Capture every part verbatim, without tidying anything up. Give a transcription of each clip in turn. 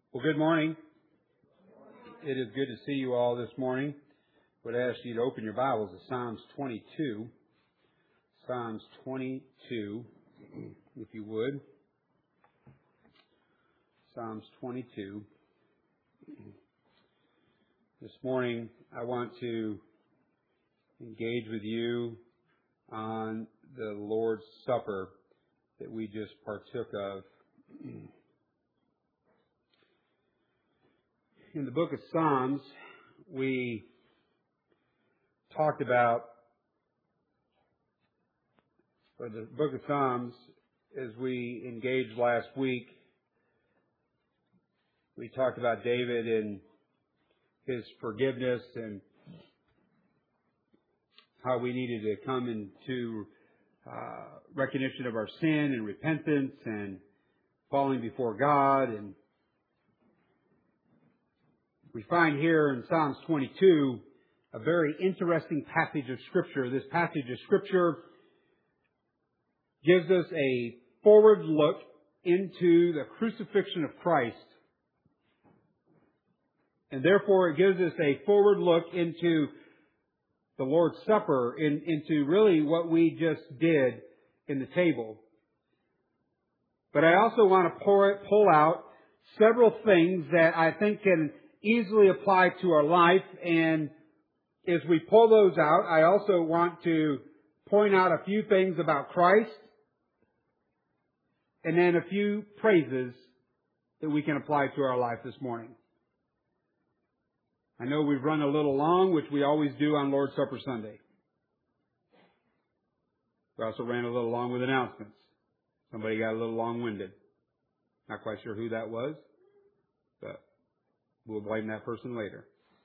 Well, good morning. It is good to see you all this morning. I would ask you to open your Bibles to Psalms twenty-two. Psalms twenty-two, if you would. Psalms twenty-two. This morning, I want to engage with you on the Lord's Supper that we just partook of. In the book of Psalms, we talked about, or the book of Psalms, as we engaged last week, we talked about David and his forgiveness and how we needed to come into uh, recognition of our sin and repentance and falling before God. And we find here in Psalms twenty-two a very interesting passage of Scripture. This passage of Scripture gives us a forward look into the crucifixion of Christ. And therefore it gives us a forward look into the Lord's Supper, in, into really what we just did in the table. But I also want to pour it, pull out several things that I think can easily apply to our life, and as we pull those out, I also want to point out a few things about Christ and then a few praises that we can apply to our life this morning. I know we've run a little long, which we always do on Lord's Supper Sunday. We also ran a little long with announcements. Somebody got a little long-winded. Not quite sure who that was, but we'll blame that person later.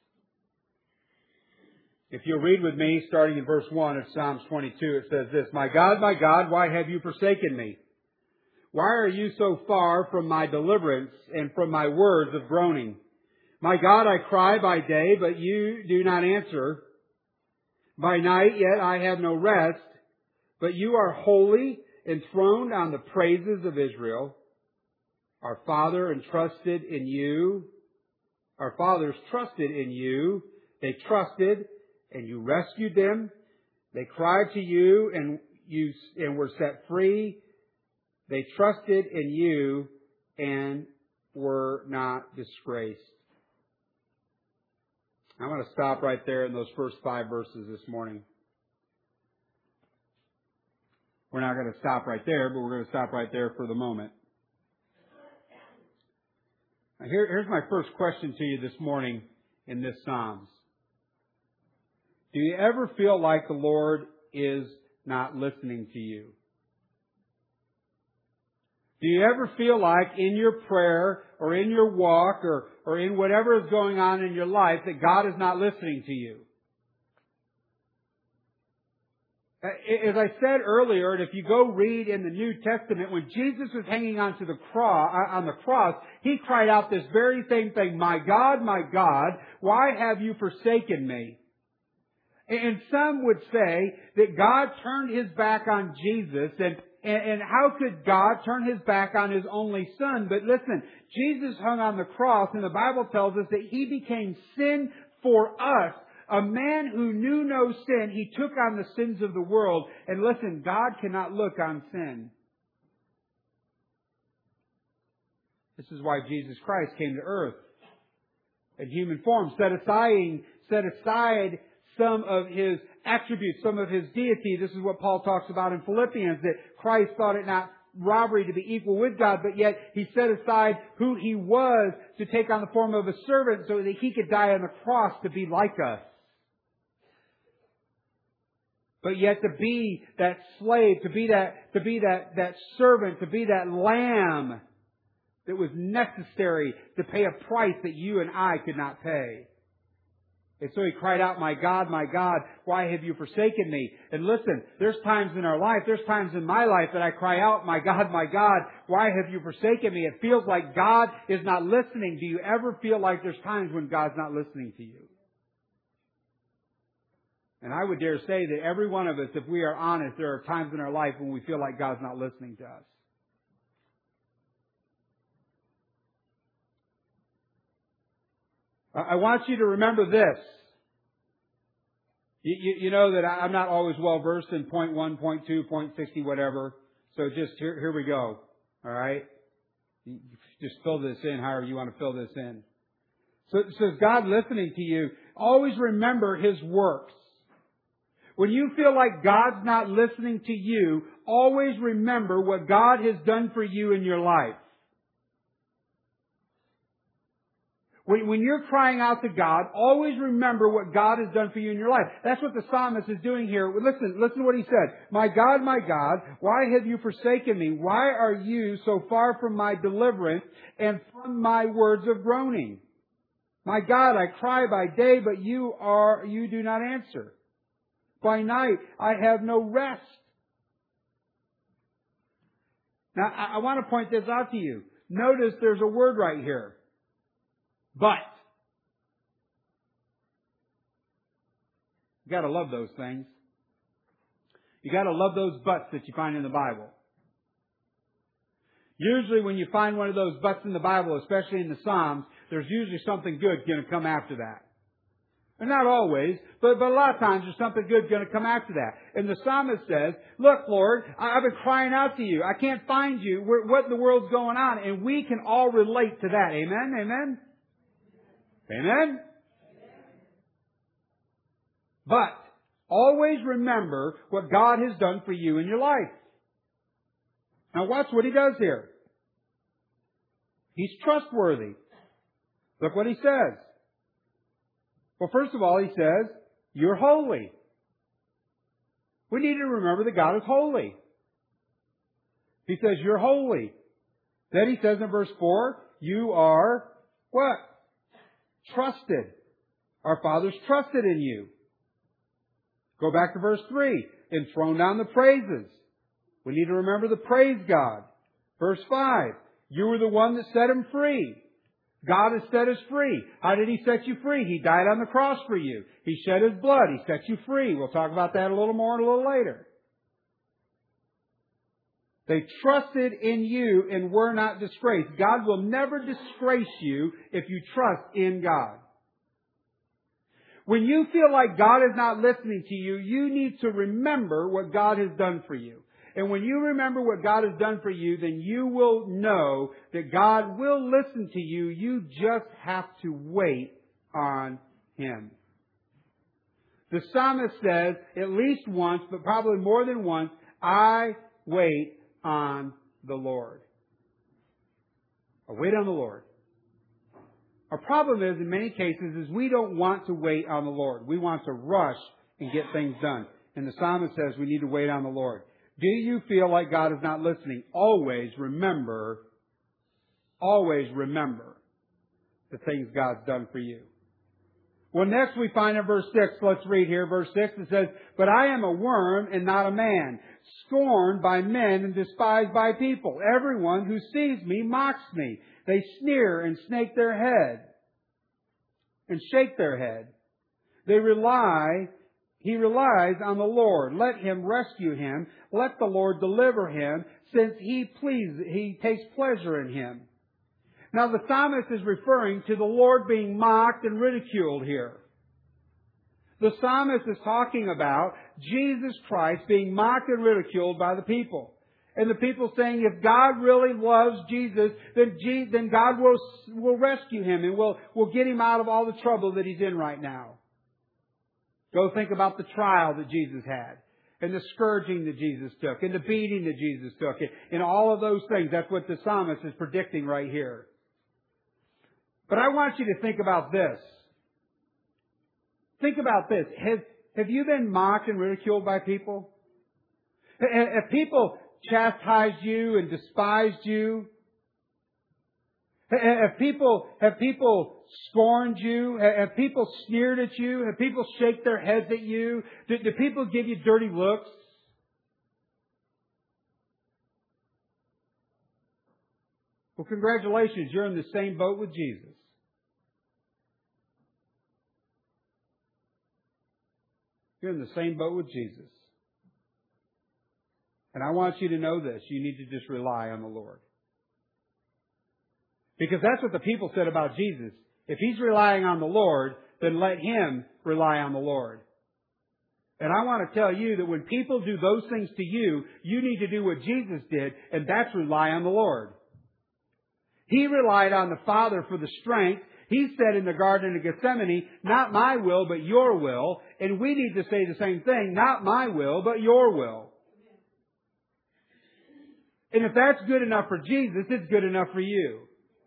If you'll read with me, starting in verse one of Psalms twenty-two, it says this: My God, my God, why have you forsaken me? Why are you so far from my deliverance and from my words of groaning? My God, I cry by day, but you do not answer. By night, yet I have no rest. But you are holy, enthroned on the praises of Israel. Our Father entrusted in you. Our fathers trusted in you. They trusted, and you rescued them. They cried to you, and you and were set free. They trusted in you and were not disgraced. I want to stop right there in those first five verses this morning. We're not going to stop right there, but we're going to stop right there for the moment. Now here, here's my first question to you this morning in this Psalms. Do you ever feel like the Lord is not listening to you? Do you ever feel like in your prayer or in your walk or, or in whatever is going on in your life that God is not listening to you? As I said earlier, and if you go read in the New Testament, when Jesus was hanging onto the cross, on the cross, He cried out this very same thing: My God, my God, why have you forsaken me? And some would say that God turned His back on Jesus, and, and, and how could God turn His back on His only Son? But listen, Jesus hung on the cross, and the Bible tells us that He became sin for us. A man who knew no sin, He took on the sins of the world. And listen, God cannot look on sin. This is why Jesus Christ came to earth in human form, set aside, set aside some of His attributes, some of His deity. This is what Paul talks about in Philippians, that Christ thought it not robbery to be equal with God, but yet He set aside who He was to take on the form of a servant so that He could die on the cross to be like us. But yet to be that slave, to be that, to be that, that servant, to be that lamb that was necessary to pay a price that you and I could not pay. And so He cried out, My God, my God, why have you forsaken me? And listen, there's times in our life, there's times in my life that I cry out, My God, my God, why have you forsaken me? It feels like God is not listening. Do you ever feel like there's times when God's not listening to you? And I would dare say that every one of us, if we are honest, there are times in our life when we feel like God's not listening to us. I want you to remember this. You, you, you know that I'm not always well versed in point one, point two, point sixty, whatever. So just here, here we go. All right? You just fill this in however you want to fill this in. So, so is God listening to you? Always remember His works. When you feel like God's not listening to you, always remember what God has done for you in your life. When, when you're crying out to God, always remember what God has done for you in your life. That's what the psalmist is doing here. Listen, listen to what he said. My God, my God, why have you forsaken me? Why are you so far from my deliverance and from my words of groaning? My God, I cry by day, but you are, you do not answer. By night, I have no rest. Now, I, I want to point this out to you. Notice there's a word right here. But. You gotta love those things. You gotta love those buts that you find in the Bible. Usually when you find one of those buts in the Bible, especially in the Psalms, there's usually something good going to come after that. And not always, but, but a lot of times there's something good going to come after that. And the psalmist says, look, Lord, I've been crying out to you. I can't find you. What in the world's going on? And we can all relate to that. Amen? Amen? Amen? But always remember what God has done for you in your life. Now watch what He does here. He's trustworthy. Look what He says. Well, first of all, He says, you're holy. We need to remember that God is holy. He says, you're holy. Then He says in verse four, you are what? Trusted. Our fathers trusted in you. Go back to verse three. Enthroned on the praises. We need to remember to praise God. Verse five. You were the one that set him free. God has set us free. How did He set you free? He died on the cross for you. He shed His blood. He set you free. We'll talk about that a little more a little later. They trusted in you and were not disgraced. God will never disgrace you if you trust in God. When you feel like God is not listening to you, you need to remember what God has done for you. And when you remember what God has done for you, then you will know that God will listen to you. You just have to wait on Him. The psalmist says at least once, but probably more than once, I wait on the Lord. I wait on the Lord. Our problem is, in many cases, is we don't want to wait on the Lord. We want to rush and get things done. And the psalmist says we need to wait on the Lord. Do you feel like God is not listening? Always remember, always remember the things God's done for you. Well, next we find in verse six, let's read here, verse six, it says, but I am a worm and not a man, scorned by men and despised by people. Everyone who sees me mocks me. They sneer and snake their head and shake their head. They rely He relies on the Lord. Let Him rescue him. Let the Lord deliver him, since He pleases, He takes pleasure in him. Now the psalmist is referring to the Lord being mocked and ridiculed here. The psalmist is talking about Jesus Christ being mocked and ridiculed by the people. And the people saying, if God really loves Jesus, then, Je- then God will, will rescue Him and will, will get Him out of all the trouble that He's in right now. Go think about the trial that Jesus had, and the scourging that Jesus took, and the beating that Jesus took, and all of those things. That's what the psalmist is predicting right here. But I want you to think about this. Think about this. Have, have you been mocked and ridiculed by people? Have, have people chastised you and despised you? Have people, have people scorned you? Have people sneered at you? Have people shake their heads at you? Do, do people give you dirty looks? Well, congratulations, you're in the same boat with Jesus. You're in the same boat with Jesus. And I want you to know this. You need to just rely on the Lord. Because that's what the people said about Jesus. If he's relying on the Lord, then let him rely on the Lord. And I want to tell you that when people do those things to you, you need to do what Jesus did, and that's rely on the Lord. He relied on the Father for the strength. He said in the Garden of Gethsemane, not my will, but your will. And we need to say the same thing, not my will, but your will. And if that's good enough for Jesus, it's good enough for you.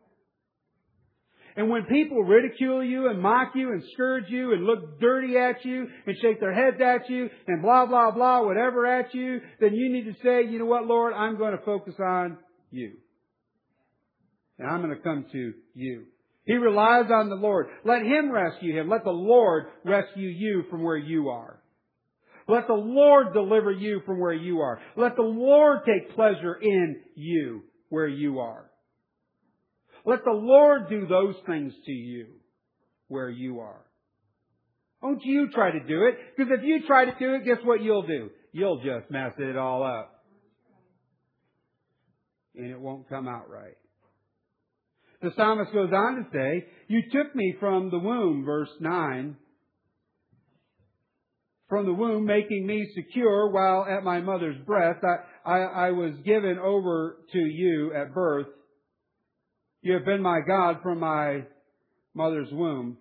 And when people ridicule you and mock you and scourge you and look dirty at you and shake their heads at you and blah, blah, blah, whatever at you, then you need to say, you know what, Lord, I'm going to focus on you. And I'm going to come to you. He relies on the Lord. Let Him rescue him. Let the Lord rescue you from where you are. Let the Lord deliver you from where you are. Let the Lord take pleasure in you where you are. Let the Lord do those things to you where you are. Don't you try to do it, because if you try to do it, guess what you'll do? You'll just mess it all up. And it won't come out right. The psalmist goes on to say, you took me from the womb, verse nine, from the womb, making me secure while at my mother's breast. I, I, I was given over to you at birth. You have been my God from my mother's womb.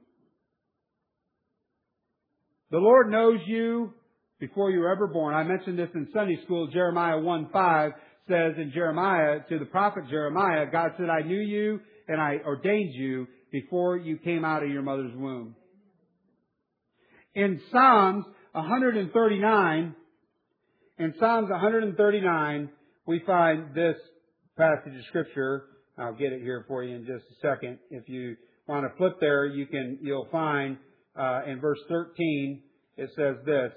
The Lord knows you before you were ever born. I mentioned this in Sunday school. Jeremiah one five says in Jeremiah, to the prophet Jeremiah, God said, I knew you and I ordained you before you came out of your mother's womb. In Psalms one thirty-nine, in Psalms one thirty-nine, we find this passage of Scripture. I'll get it here for you in just a second. If you want to flip there, you can, you'll find, uh, in verse thirteen, it says this.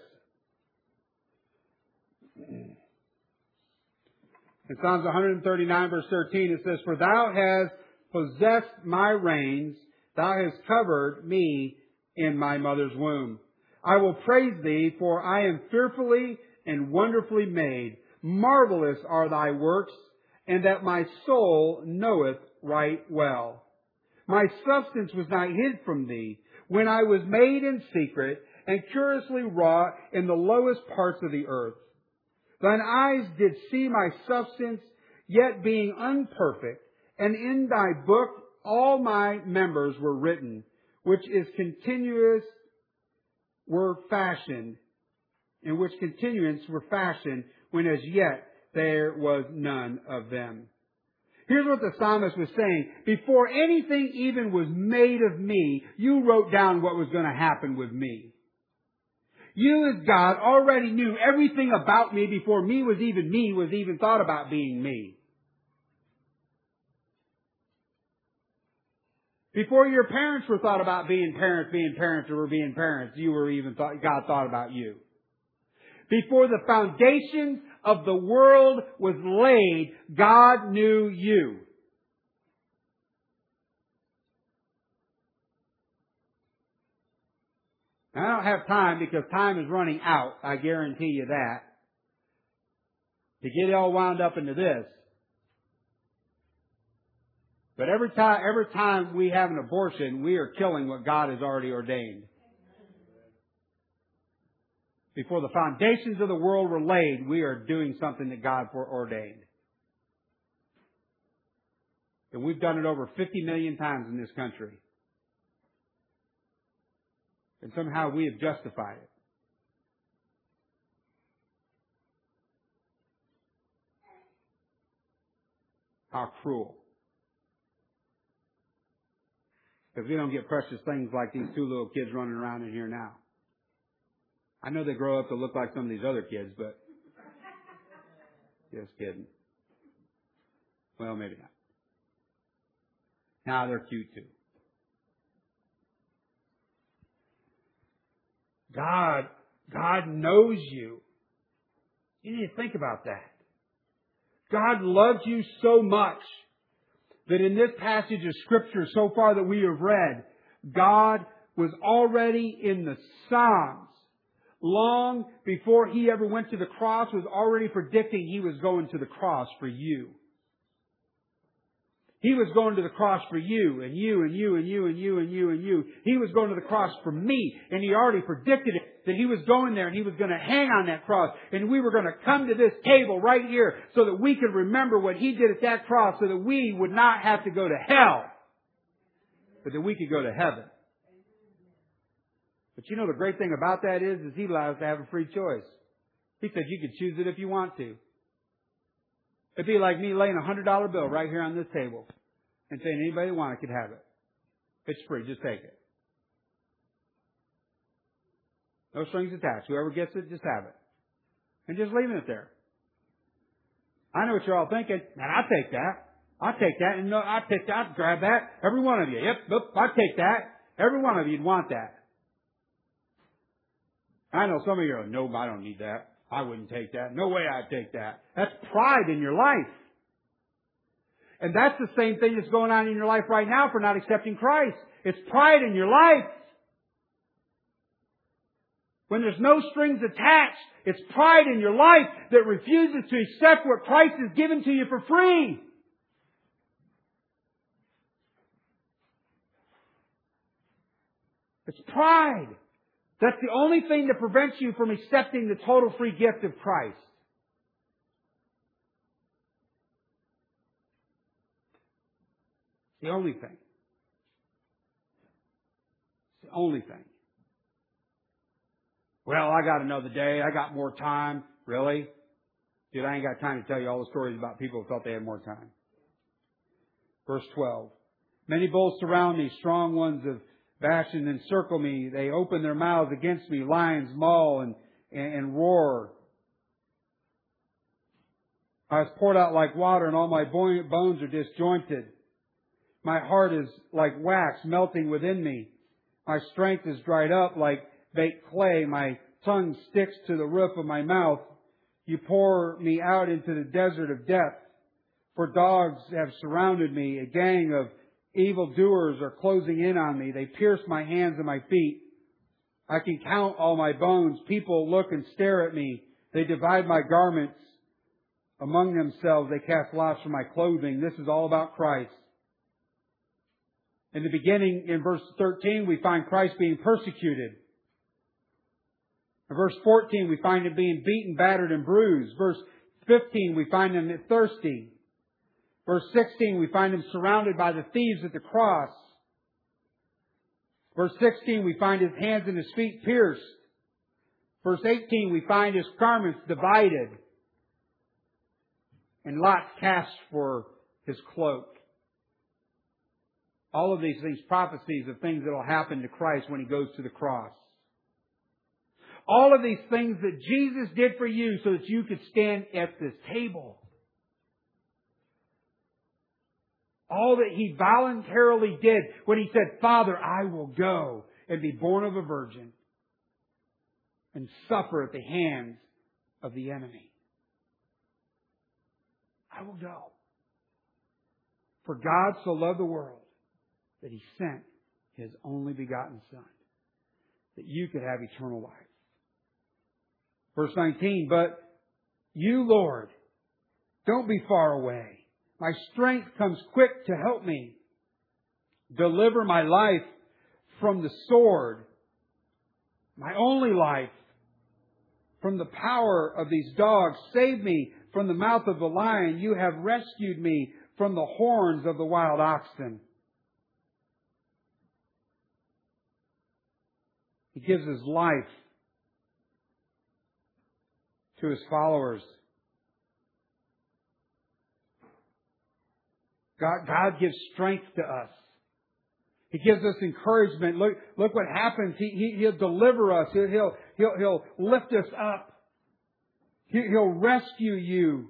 In Psalms one thirty-nine, verse thirteen, it says, for thou hast possessed my reins, thou hast covered me in my mother's womb. I will praise thee, for I am fearfully and wonderfully made. Marvelous are thy works, and that my soul knoweth right well. My substance was not hid from thee, when I was made in secret, and curiously wrought in the lowest parts of the earth. Thine eyes did see my substance, yet being unperfect, and in thy book all my members were written, which is continuous were fashioned, in which continuance were fashioned, when as yet there was none of them. Here's what the psalmist was saying. Before anything even was made of me, you wrote down what was going to happen with me. You as God already knew everything about me before me was even me, was even thought about being me. Before your parents were thought about being parents, being parents, or were being parents, you were even thought, God thought about you. Before the foundations of the world was laid, God knew you. Now, I don't have time because time is running out. I guarantee you that. To get all wound up into this. But every time, every time we have an abortion, we are killing what God has already ordained. Before the foundations of the world were laid, we are doing something that God foreordained. And we've done it over fifty million times in this country. And somehow we have justified it. How cruel. Because we don't get precious things like these two little kids running around in here now. I know they grow up to look like some of these other kids, but just kidding. Well, maybe not. Now they're cute too. God, God knows you. You need to think about that. God loves you so much that in this passage of Scripture so far that we have read, God was already in the Psalms. Long before He ever went to the cross, was already predicting He was going to the cross for you. He was going to the cross for you and you and you and you and you and you and you. He was going to the cross for me. And He already predicted it, that He was going there and He was going to hang on that cross. And we were going to come to this table right here so that we could remember what He did at that cross, so that we would not have to go to hell, but that we could go to heaven. But you know the great thing about that is, is He allows us to have a free choice. He said you could choose it if you want to. It'd be like me laying a hundred dollar bill right here on this table and saying anybody that wants it could have it. It's free. Just take it. No strings attached. Whoever gets it, just have it. And just leaving it there. I know what you're all thinking. Man, I'll take that. I'll take that. And no, I'll take that. I'll grab that. Every one of you. Yep, yep, I'll take that. Every one of you'd want that. I know some of you are like, no, I don't need that. I wouldn't take that. No way I'd take that. That's pride in your life. And that's the same thing that's going on in your life right now for not accepting Christ. It's pride in your life. When there's no strings attached, it's pride in your life that refuses to accept what Christ has given to you for free. It's pride. That's the only thing that prevents you from accepting the total free gift of Christ. It's the only thing. It's the only thing. Well, I got another day. I got more time. Really? Dude, I ain't got time to tell you all the stories about people who felt they had more time. Verse twelve. Many bulls surround me, strong ones of Bashan encircle me. They open their mouths against me. Lions maul and, and, and roar. I was poured out like water, and all my bones are disjointed. My heart is like wax melting within me. My strength is dried up like baked clay. My tongue sticks to the roof of my mouth. You pour me out into the desert of death. For dogs have surrounded me. A gang of evildoers are closing in on me. They pierce my hands and my feet. I can count all my bones. People look and stare at me. They divide my garments among themselves. They cast lots for my clothing. This is all about Christ. In the beginning, in verse thirteen, we find Christ being persecuted. In verse fourteen, we find Him being beaten, battered, and bruised. Verse fifteen, we find Him thirsty. Verse sixteen, we find Him surrounded by the thieves at the cross. Verse sixteen, we find His hands and His feet pierced. Verse eighteen, we find His garments divided and lots cast for His cloak. All of these things, prophecies of things that will happen to Christ when He goes to the cross. All of these things that Jesus did for you so that you could stand at this table. All that He voluntarily did when He said, Father, I will go and be born of a virgin and suffer at the hands of the enemy. I will go. For God so loved the world that He sent His only begotten Son, that you could have eternal life. Verse nineteen, but you, Lord, don't be far away. My strength comes quick to help me. Deliver my life from the sword, my only life, from the power of these dogs. Save me from the mouth of the lion. You have rescued me from the horns of the wild oxen. He gives His life to His followers. God, God gives strength to us. He gives us encouragement. Look, look what happens. He, he, he'll deliver us. He'll, he'll, he'll, he'll lift us up. He, he'll rescue you.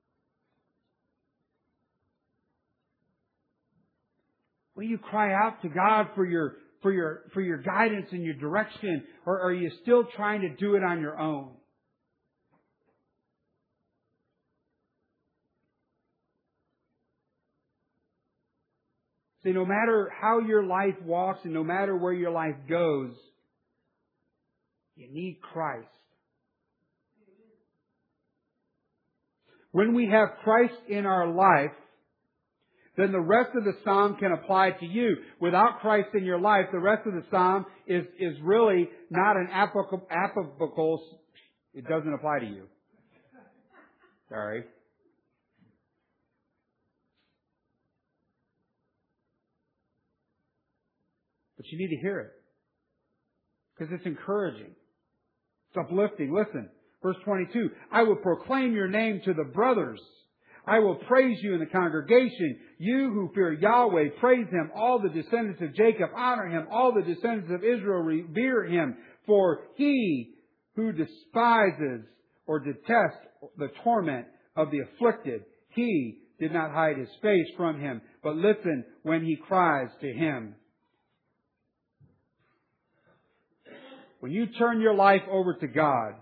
Will you cry out to God for your, for your, for your guidance and your direction? Or are you still trying to do it on your own? See, no matter how your life walks and no matter where your life goes, you need Christ. When we have Christ in our life, then the rest of the psalm can apply to you. Without Christ in your life, the rest of the psalm is, is really not an applicable, applicable, it doesn't apply to you. Sorry. But you need to hear it. Because it's encouraging. It's uplifting. Listen. Verse twenty-two. I will proclaim your name to the brothers. I will praise you in the congregation. You who fear Yahweh, praise Him. All the descendants of Jacob, honor Him. All the descendants of Israel, revere Him. For He who despises or detests the torment of the afflicted, He did not hide His face from him, but listen when he cries to Him. When you turn your life over to God,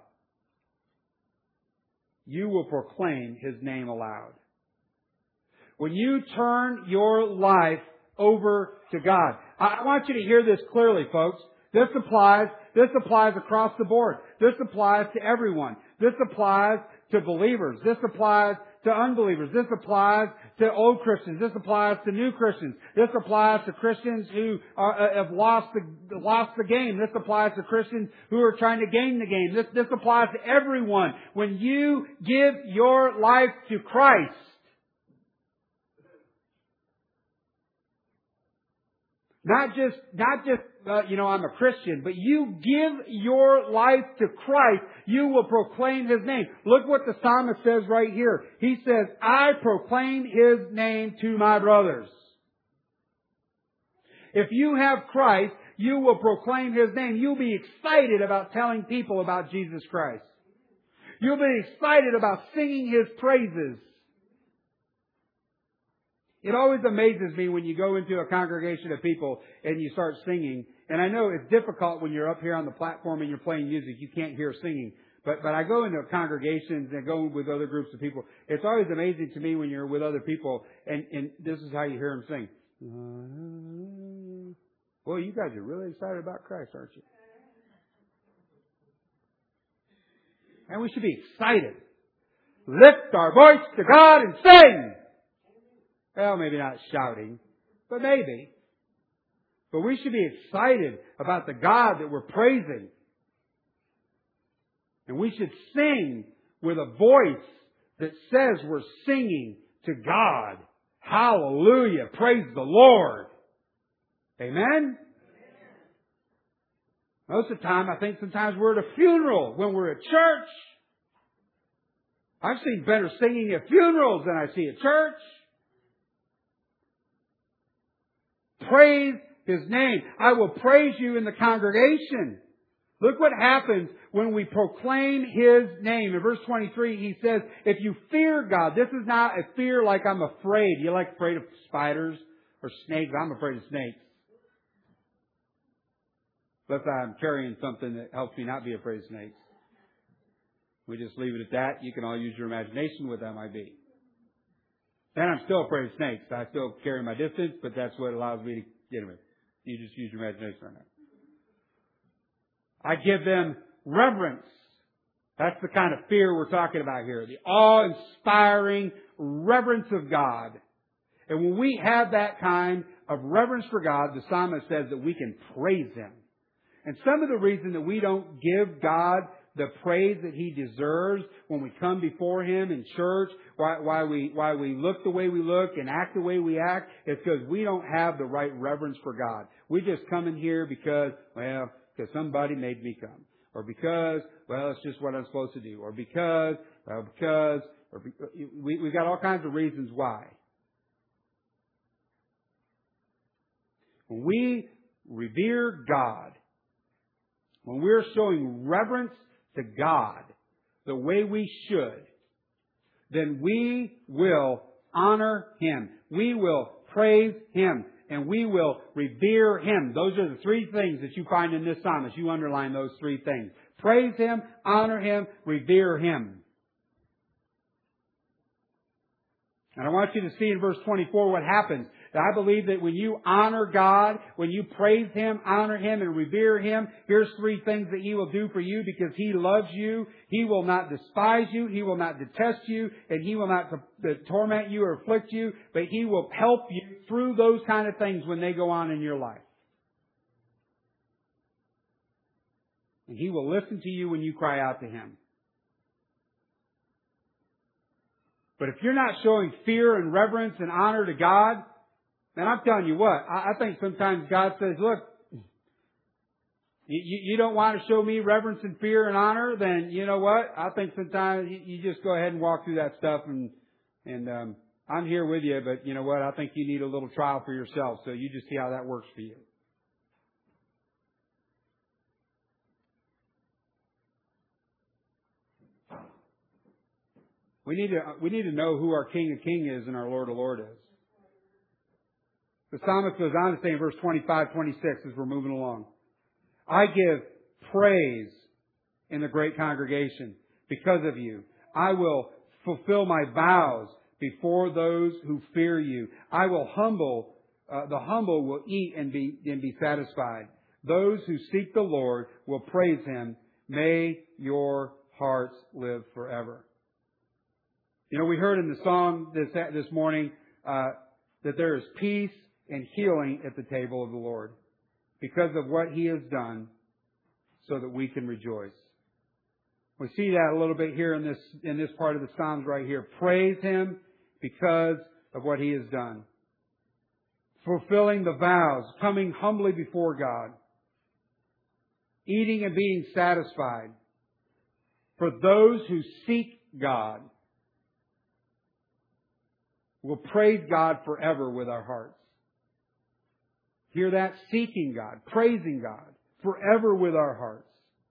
you will proclaim His name aloud. When you turn your life over to God. I want you to hear this clearly, folks. This applies, this applies across the board. This applies to everyone. This applies to believers. This applies to unbelievers. This applies to old Christians. This applies to new Christians. This applies to Christians who are, have lost the, lost the game. This applies to Christians who are trying to gain the game. This, this applies to everyone. When you give your life to Christ, Not just, not just, uh, you know, I'm a Christian, but you give your life to Christ, you will proclaim His name. Look what the psalmist says right here. He says, I proclaim His name to my brothers. If you have Christ, you will proclaim His name. You'll be excited about telling people about Jesus Christ. You'll be excited about singing His praises. It always amazes me when you go into a congregation of people and you start singing. And I know it's difficult when you're up here on the platform and you're playing music. You can't hear singing. But but I go into congregations and go with other groups of people. It's always amazing to me when you're with other people and, and this is how you hear them sing. Well, you guys are really excited about Christ, aren't you? And we should be excited. Lift our voice to God and sing. Well, maybe not shouting, but maybe. But we should be excited about the God that we're praising. And we should sing with a voice that says we're singing to God. Hallelujah. Praise the Lord. Amen? Most of the time, I think sometimes we're at a funeral when we're at church. I've seen better singing at funerals than I see at church. Praise His name. I will praise you in the congregation. Look what happens when we proclaim His name. In verse twenty-three, He says, if you fear God, this is not a fear like I'm afraid. You like afraid of spiders or snakes? I'm afraid of snakes. Unless I'm carrying something that helps me not be afraid of snakes. We just leave it at that. You can all use your imagination what that might be. And I'm still afraid of snakes. I still carry my distance, but that's what allows me to get them. You just use your imagination right now. I give them reverence. That's the kind of fear we're talking about here. The awe-inspiring reverence of God. And when we have that kind of reverence for God, the psalmist says that we can praise Him. And some of the reason that we don't give God the praise that He deserves when we come before Him in church, why, why we why we look the way we look and act the way we act, is because we don't have the right reverence for God. We just come in here because, well, because somebody made me come. Or because, well, it's just what I'm supposed to do. Or because, well, because, or be, we, we've got all kinds of reasons why. When we revere God, when we're showing reverence to God the way we should, then we will honor Him. We will praise Him. And we will revere Him. Those are the three things that you find in this psalm as you underline those three things. Praise Him, honor Him, revere Him. And I want you to see in verse twenty-four what happens. I believe that when you honor God, when you praise Him, honor Him, and revere Him, here's three things that He will do for you because He loves you. He will not despise you. He will not detest you. And He will not t- torment you or afflict you. But He will help you through those kind of things when they go on in your life. And He will listen to you when you cry out to Him. But if you're not showing fear and reverence and honor to God, then I'm telling you what, I, I think sometimes God says, look, you, you don't want to show me reverence and fear and honor, then you know what? I think sometimes you, you just go ahead and walk through that stuff and, and, um, I'm here with you, but you know what? I think you need a little trial for yourself, so you just see how that works for you. We need to, we need to know who our King of Kings is and our Lord of Lords is. The psalmist goes on to say in verse twenty-five, twenty-six as we're moving along, I give praise in the great congregation because of you. I will fulfill my vows before those who fear you. I will humble, uh, the humble will eat and be, and be satisfied. Those who seek the Lord will praise Him. May your hearts live forever. You know, we heard in the song this this morning uh, that there is peace and healing at the table of the Lord because of what He has done, so that we can rejoice. We see that a little bit here in this in this part of the Psalms right here. Praise Him because of what He has done. Fulfilling the vows, coming humbly before God, eating and being satisfied. For those who seek God, we'll praise God forever with our hearts. Hear that? Seeking God, praising God forever with our hearts.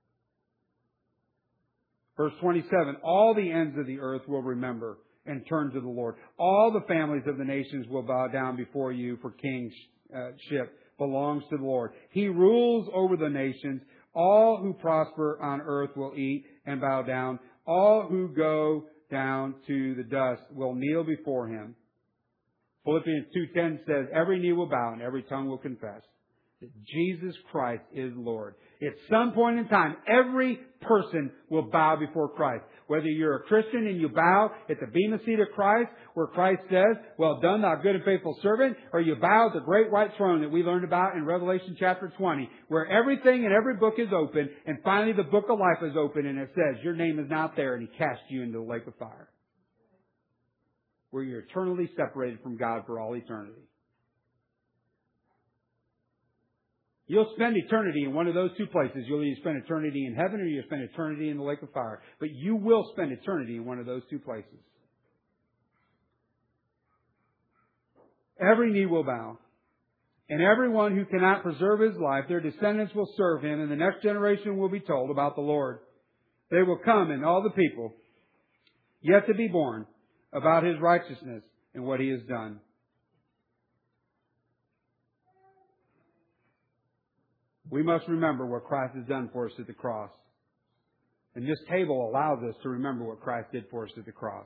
Verse twenty-seven, all the ends of the earth will remember and turn to the Lord. All the families of the nations will bow down before you, for kingship belongs to the Lord. He rules over the nations. All who prosper on earth will eat and bow down. All who go down to the dust will kneel before Him. Philippians two ten says, every knee will bow and every tongue will confess that Jesus Christ is Lord. At some point in time, every person will bow before Christ. Whether you're a Christian and you bow at the bema seat of Christ, where Christ says, well done, thou good and faithful servant, or you bow at the great white throne that we learned about in Revelation chapter twenty, where everything in every book is open, and finally the book of life is open, and it says, your name is not there, and He cast you into the lake of fire, where you're eternally separated from God for all eternity. You'll spend eternity in one of those two places. You'll either spend eternity in heaven or you'll spend eternity in the lake of fire. But you will spend eternity in one of those two places. Every knee will bow. And everyone who cannot preserve his life, their descendants will serve Him, and the next generation will be told about the Lord. They will come, and all the people yet to be born, about His righteousness and what He has done. We must remember what Christ has done for us at the cross. And this table allows us to remember what Christ did for us at the cross.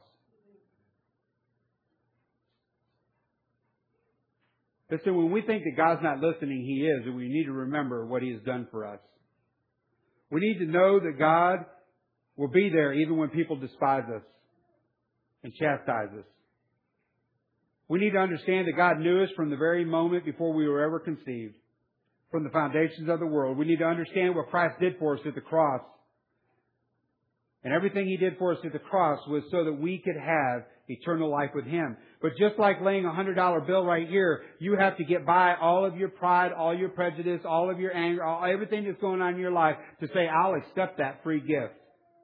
Listen, when we think that God's not listening, He is, and we need to remember what He has done for us. We need to know that God will be there even when people despise us and chastise us. We need to understand that God knew us from the very moment before we were ever conceived, from the foundations of the world. We need to understand what Christ did for us at the cross. And everything He did for us at the cross was so that we could have eternal life with Him. But just like laying a one hundred dollar bill right here, you have to get by all of your pride, all your prejudice, all of your anger, all, everything that's going on in your life to say, I'll accept that free gift.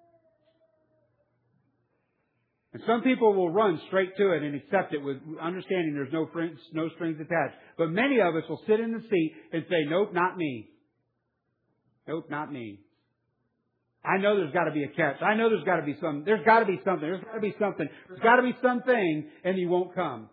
And some people will run straight to it and accept it with understanding there's no strings, no strings attached. But many of us will sit in the seat and say, nope, not me. Nope, not me. I know there's got to be a catch. I know there's got to be some, there's got to be something. There's got to be something. There's got to be something, and He won't come.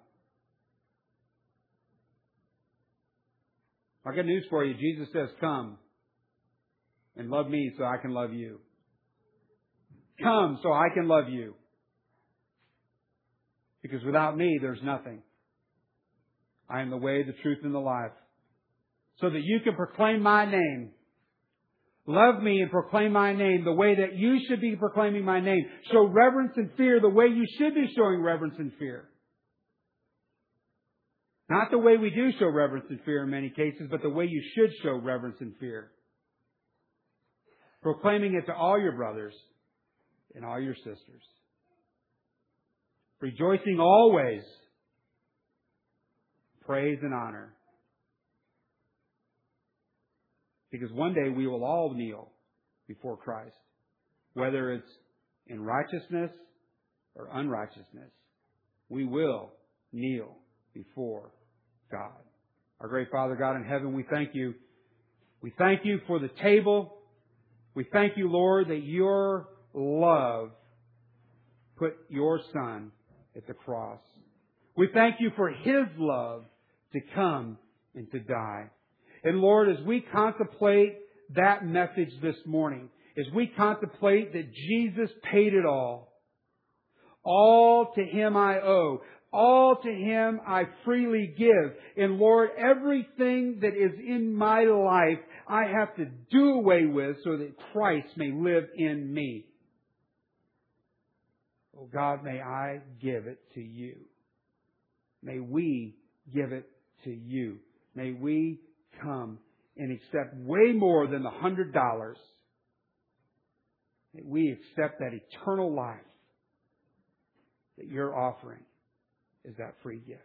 I got news for you. Jesus says, come and love me so I can love you. Come so I can love you. Because without me, there's nothing. I am the way, the truth, and the life. So that you can proclaim my name. Love me and proclaim my name the way that you should be proclaiming my name. Show reverence and fear the way you should be showing reverence and fear. Not the way we do show reverence and fear in many cases, but the way you should show reverence and fear. Proclaiming it to all your brothers and all your sisters. Rejoicing always. Praise and honor. Because one day we will all kneel before Christ. Whether it's in righteousness or unrighteousness. We will kneel before God. Our great Father God in heaven, we thank you. We thank you for the table. We thank you, Lord, that your love put your Son at the cross. We thank you for His love to come and to die. And Lord, as we contemplate that message this morning, as we contemplate that Jesus paid it all, all to Him I owe, all to Him I freely give. And Lord, everything that is in my life, I have to do away with so that Christ may live in me. Oh God, may I give it to you. May we give it to you. May we come and accept way more than the hundred dollars. May we accept that eternal life that you're offering is that free gift.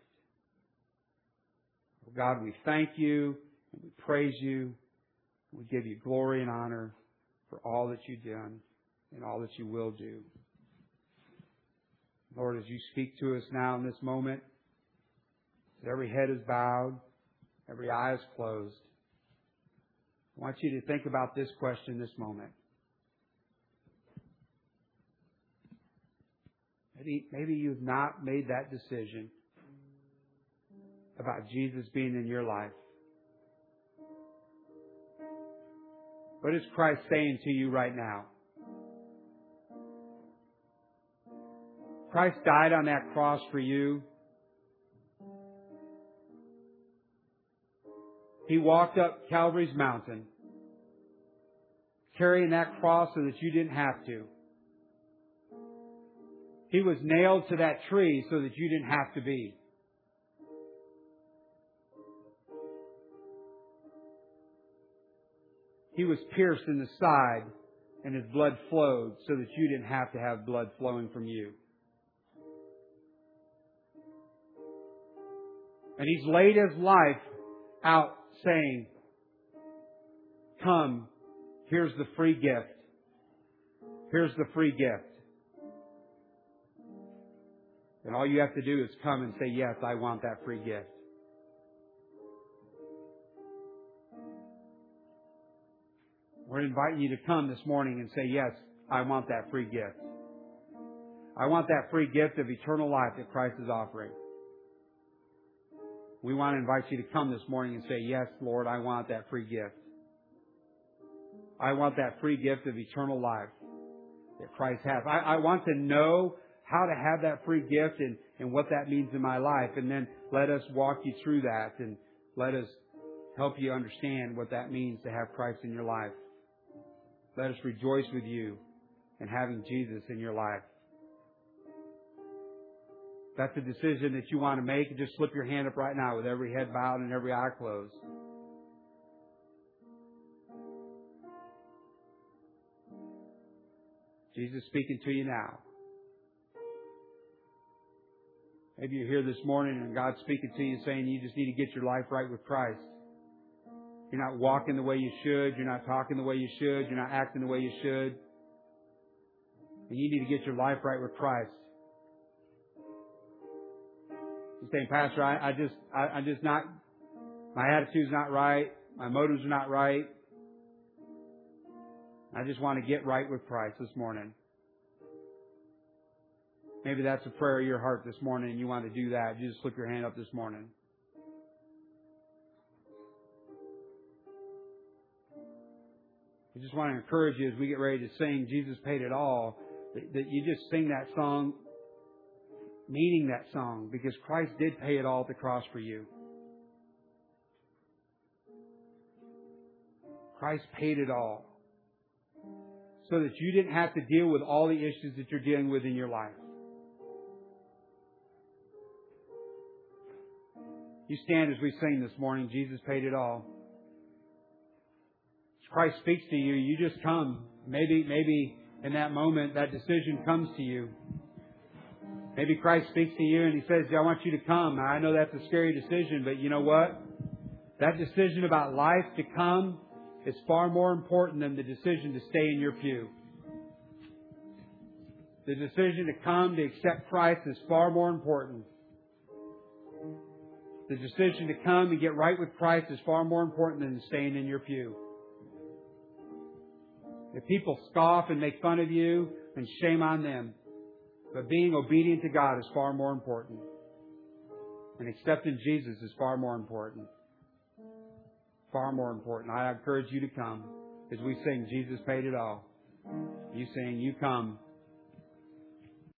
Oh God, we thank you and we praise you. We give you glory and honor for all that you've done and all that you will do. Lord, as you speak to us now in this moment, every head is bowed, every eye is closed. I want you to think about this question this moment. Maybe, maybe you've not made that decision about Jesus being in your life. What is Christ saying to you right now? Christ died on that cross for you. He walked up Calvary's mountain, carrying that cross so that you didn't have to. He was nailed to that tree so that you didn't have to be. He was pierced in the side and His blood flowed so that you didn't have to have blood flowing from you. And He's laid His life out saying, come, here's the free gift. Here's the free gift. And all you have to do is come and say, yes, I want that free gift. We're inviting you to come this morning and say, yes, I want that free gift. I want that free gift of eternal life that Christ is offering. We want to invite you to come this morning and say, yes, Lord, I want that free gift. I want that free gift of eternal life that Christ has. I, I want to know how to have that free gift and, and what that means in my life. And then let us walk you through that and let us help you understand what that means to have Christ in your life. Let us rejoice with you in having Jesus in your life. If that's a decision that you want to make, just slip your hand up right now with every head bowed and every eye closed. Jesus speaking to you now. Maybe you're here this morning and God's speaking to you saying you just need to get your life right with Christ. You're not walking the way you should. You're not talking the way you should. You're not acting the way you should. And you need to get your life right with Christ. You're saying, Pastor, I, I just, I, I'm just not, my attitude's not right. My motives are not right. I just want to get right with Christ this morning. Maybe that's a prayer of your heart this morning and you want to do that. You just slip your hand up this morning. I just want to encourage you as we get ready to sing Jesus Paid It All, that, that you just sing that song, meaning that song, because Christ did pay it all at the cross for you. Christ paid it all. So that you didn't have to deal with all the issues that you're dealing with in your life. You stand as we sing this morning. Jesus paid it all. As Christ speaks to you, you just come. Maybe, maybe in that moment, that decision comes to you. Maybe Christ speaks to you and He says, I want you to come. I know that's a scary decision, but you know what? That decision about life to come is far more important than the decision to stay in your pew. The decision to come to accept Christ is far more important. The decision to come and get right with Christ is far more important than staying in your pew. If people scoff and make fun of you, then shame on them. But being obedient to God is far more important. And accepting Jesus is far more important. Far more important. I encourage you to come as we sing, Jesus paid it all. You sing, you come.